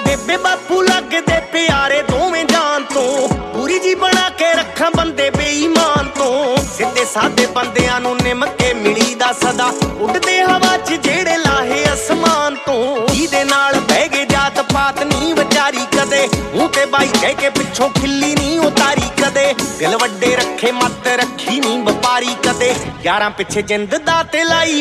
ਬੇਬੇ ਬਾਪੂ ਲੱਗਦੇ ਪਿਆਰੇ ਦੋਵੇਂ ਜਾਨ ਤੋਂ, ਪੂਰੀ ਜੀ ਬਣਾ ਕੇ ਰੱਖਾਂ ਬੰਦੇ ਬੇਈਮਾਨ ਤੋਂ। ਸਿੱਧੇ ਸਾਦੇ ਬੰਦਿਆਂ ਨੂੰ ਨਿਮ ਕੇ ਮਿਲੀ ਦਾ ਸਦਾ, ਉੱਡਦੇ ਹਵਾ 'ਚ ਜਿਹੜੇ ਲਾਹੇ ਅਸਮਾਨ ਤੋਂ। ਜਿਹਦੇ ਨਾਲ ਬਹਿ ਗਏ ਜਾਤ ਪਾਤ ਨੀ ਵਿਚਾਰੀ ਕਦੇ, ਮੂੰਹ ਤੇ ਬਾਈ ਕਹਿ ਕੇ ਪਿੱਛੋਂ ਖਿੱਲੀ ਨੀ ਉਤਾਰੀ ਕਦੇ। ਦਿਲ ਵੱਡੇ ਰੱਖੇ ਮੱਤ ਰੱਖੀ ਨੀ ਵਪਾਰੀ ਕਦੇ, ਯਾਰਾਂ ਪਿੱਛੇ ਜਿੰਦ ਦਾ ਤੇ ਲਾਈ